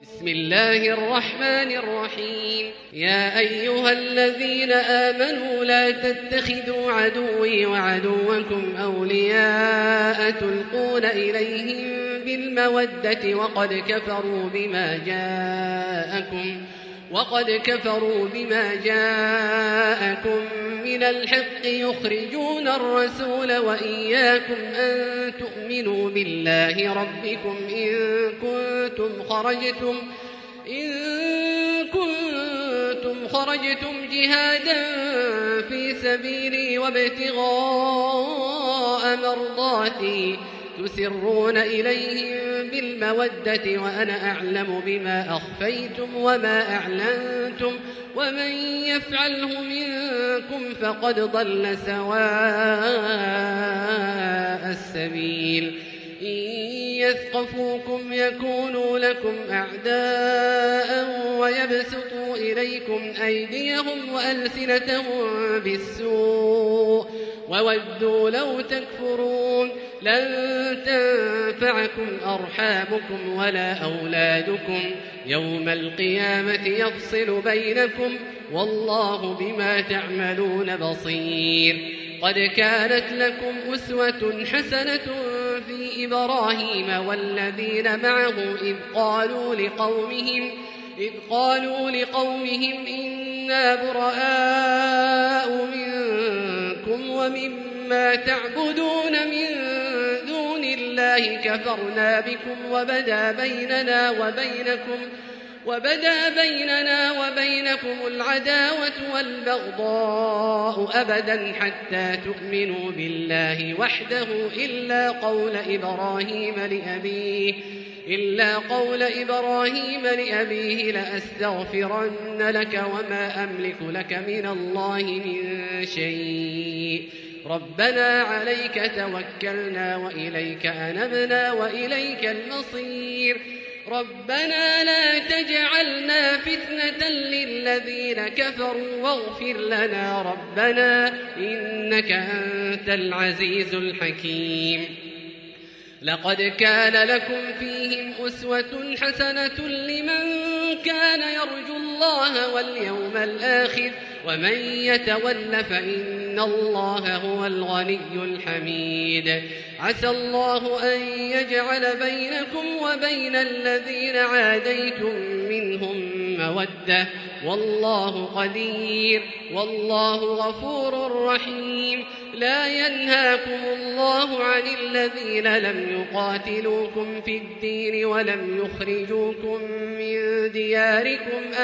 بسم الله الرحمن الرحيم. يا أيها الذين آمنوا لا تتخذوا عدوي وعدوكم أولياء تلقون إليهم بالمودة وقد كفروا بما جاءكم من الحق يخرجون الرسول وإياكم أن تؤمنوا بالله ربكم إن كنتم خرجتم جهادا في سبيلي وابتغاء مرضاتي تسرون إليهم بالمودة وأنا أعلم بما أخفيتم وما أعلنتم ومن يفعله منكم فقد ضل سواء السبيل. إن يثقفوكم يكونوا لكم أعداء ويبسطوا إليكم أيديهم وألسنتهم بالسوء وودوا لو تكفرون. لن تنفعكم أرحامكم ولا أولادكم يوم القيامة يفصل بينكم والله بما تعملون بصير. قد كانت لكم أسوة حسنة في إبراهيم والذين معه إذ قالوا لقومهم إنا براء منكم ومما تعبدون من دون الله كفرنا بكم وبدا بيننا وبينكم العداوة والبغضاء أبدا حتى تؤمنوا بالله وحده إلا قول إبراهيم لأبيه لأستغفرن لك وما أملك لك من الله من شيء. ربنا عليك توكلنا وإليك أنبنا وإليك المصير. ربنا لا تجعلنا فتنة للذين كفروا واغفر لنا ربنا إنك أنت العزيز الحكيم. لقد كان لكم فيهم أسوة حسنة لمن كان يرجو الله واليوم الآخر ومن يتول فإن الله هو الغني الحميد. عسى الله أن يجعل بينكم وبين الذين عاديتم منهم مودة والله قدير والله غفور رحيم. لا ينهاكم الله عن الذين لم يقاتلوكم في الدين ولم يخرجوكم من دياركم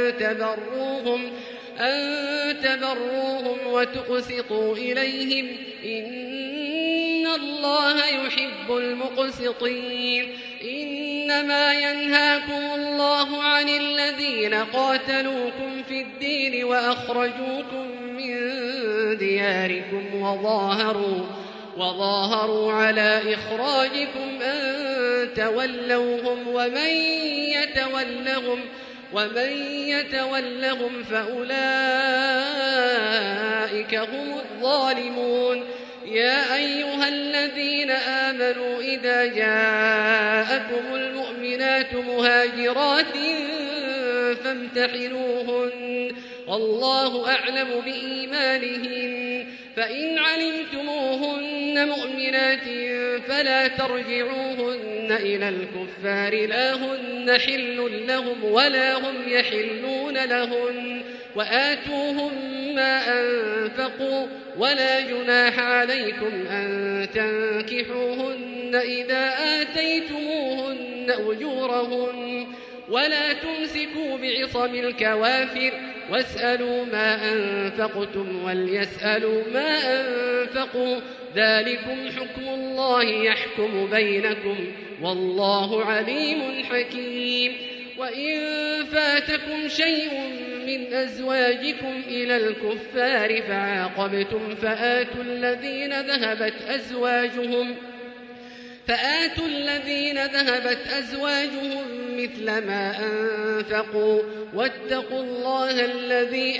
أن تبروهم وتقسطوا إليهم إن الله يحب المقسطين. إنما ينهاكم الله عن الذين قاتلوكم في الدين وأخرجوكم من دياركم وظاهروا على إخراجكم أن تولوهم ومن يتولهم فأولئك هم الظالمون. يا أيها الذين آمنوا إذا جاءكم المؤمنات مهاجرات فامتحنوهن والله أعلم بإيمانهن فإن علمتموهن مؤمنات فلا ترجعوهن إلى الكفار لا هن حل لهم ولا هم يحلون لهن وآتوهم ما أنفقوا ولا جناح عليكم أن تنكحوهن إذا آتيتموهن أجورهن ولا تمسكوا بعصم الكوافر واسألوا ما أنفقتم وليسألوا ما أنفقوا ذلكم حكم الله يحكم بينكم والله عليم حكيم. وإن فاتكم شيء من أزواجكم إلى الكفار فعاقبتم فآتوا الذين ذهبت أزواجهم مثل ما أنفقوا واتقوا الله الذي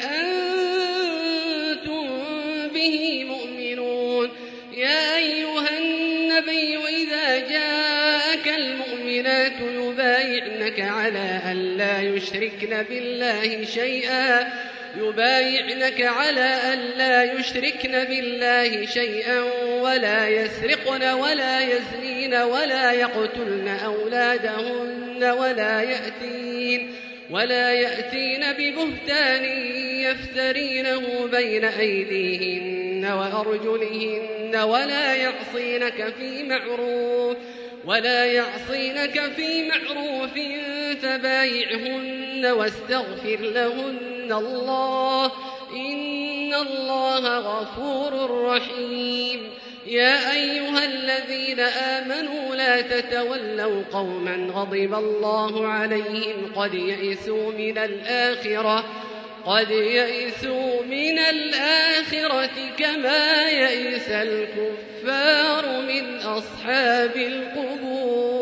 أنتم به مؤمنون. يا أيها النبي إذا جاءك المؤمنات يبايعنك على ألا يشركن بالله شيئا ولا يسرقن ولا يزنين ولا يقتلن أولادهن ولا يأتين ببهتان يفترينه بين أيديهن وأرجلهن ولا يعصينك في معروف فبايعهن واستغفر لهن الله إن الله غفور رحيم. يا أيها الذين آمنوا لا تتولوا قوما غضب الله عليهم قد يئسوا من الآخرة كما يئس الكفار من أصحاب القبور.